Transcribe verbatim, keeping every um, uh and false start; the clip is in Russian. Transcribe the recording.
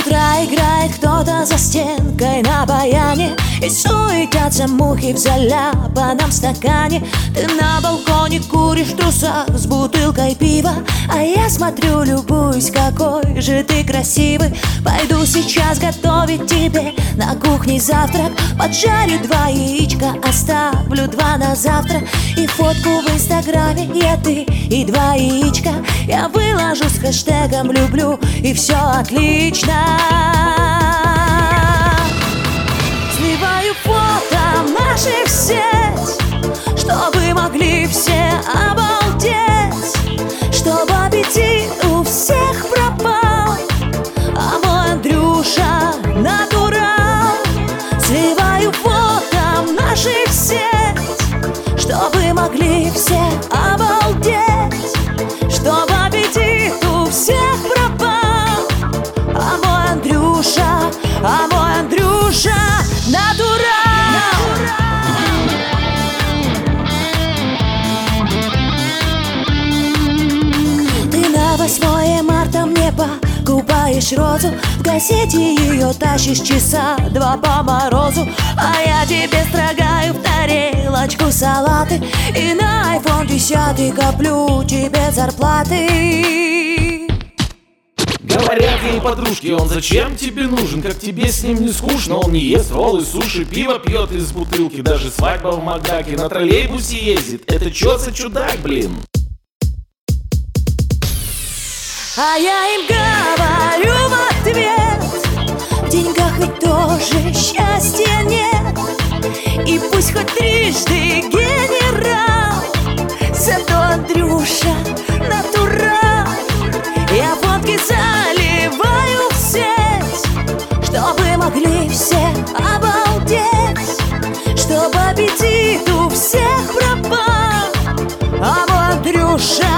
утра играет кто-то за стенкой на баяне, и суетятся мухи в заляпанном стакане. Ты на балконе куришь в трусах с бутылкой пива, а я смотрю, любуюсь, какой же ты красивый. Пойду сейчас готовить тебе на кухне завтрак. Поджарю два яичка, оставлю два на завтра. И фотку в инстаграме я, ты и два яичка я выложу с хэштегом «люблю», и все отлично. Сливаю фото наши в сеть, чтобы могли все обалдеть, чтобы аппетит у всех пропал, а мой Андрюша натурал. Сливаю фото наши в сеть, чтобы могли все обалдеть, чтобы аппетит у всех пропал, а мой Андрюша, а мой Андрюша натурал. Ты на восьмое марта мне покупаешь розу, в газете ее тащишь часа два по морозу, а я тебе строгаю в тарелочку салаты и на айфон десятый коплю тебе зарплаты. Говорят ей подружки, он зачем тебе нужен? Как тебе с ним не скучно? Он не ест роллы, суши, пиво пьет из бутылки, даже свадьба в Макдаке, на троллейбусе ездит. Это чё за чудак, блин? А я им говорю в ответ: в деньгах ведь тоже счастья нет. И пусть хоть трижды генерал, зато Андрюша натурал. Я фотки заливаю в сеть, чтобы могли все обалдеть, чтобы аппетит у всех пропал, а мой Андрюша